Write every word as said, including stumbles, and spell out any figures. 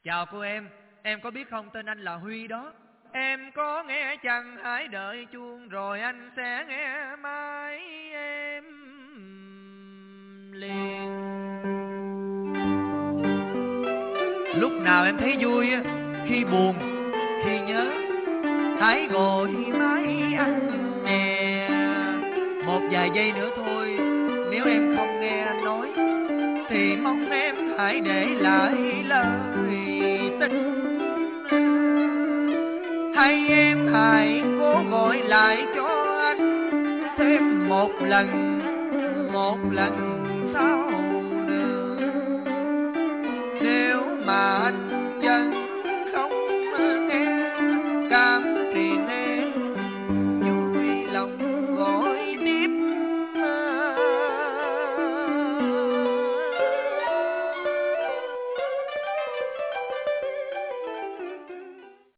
Chào cô em, em có biết không tên anh là Huy đó. Em có nghe chăng hãy đợi chuông rồi anh sẽ nghe mãi em liền. Lúc nào em thấy vui, khi buồn, khi nhớ, hãy gọi mãi anh nè. Một vài giây nữa thôi, nếu em không nghe anh nói thì mong em hãy để lại lời tình. Hay em hãy cố gọi lại cho anh thêm một lần, một lần sau nữa. Nếu mà anh